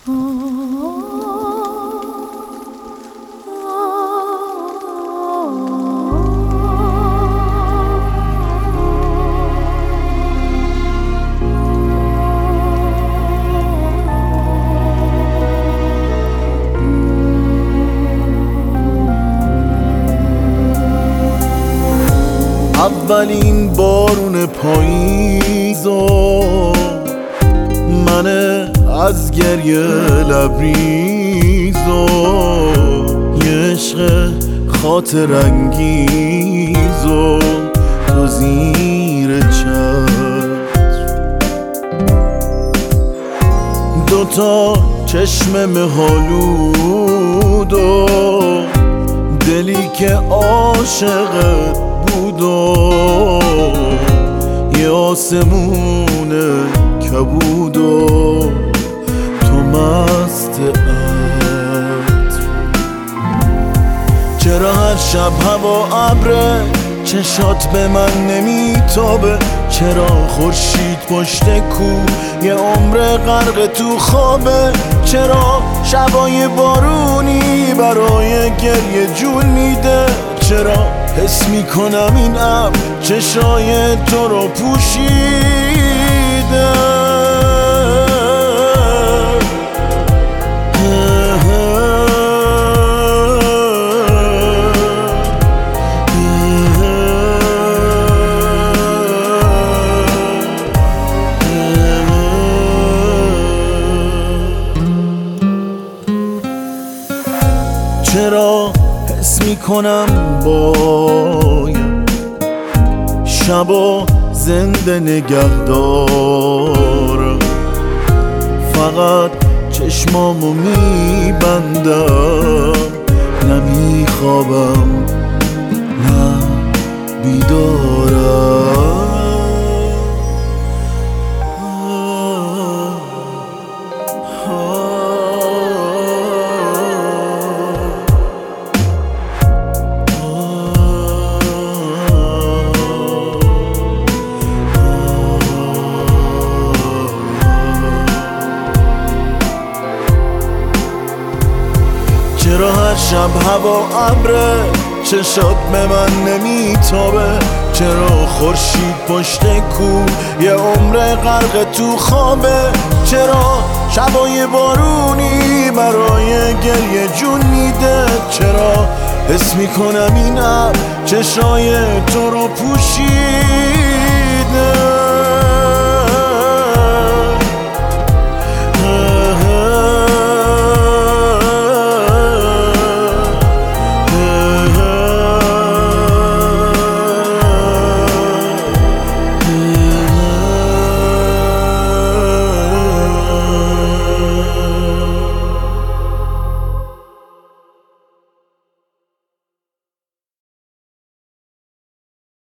اولین بارون پاییزو من از گریه لبریزو یه عشق خاطر انگیزو تو زیر چتر دوتا چشم مه‌آلودو دلی که عاشقت بود و یه آسمون کبود و تو مست عطر چرا هر شب هوا ابره چشات به من نمیتابه چرا خورشید پشت کو یه عمر غرق تو خوابه چرا شبای بارونی برای گریه جون میده چرا حس میکنم این ابر چشای تو رو پوشیده چرا حس میکنم باید شبا زنده نگه دارم فقط چشمامو میبندم نمیخوابم نه بیدارم چرا هر شب هوا ابره چشات به من نمیتابه چرا خورشید پشت کو یه عمر غرق تو خوابه چرا شبای بارونی برای گریه جون میده چرا حس میکنم این ابر چشای تو رو پوشید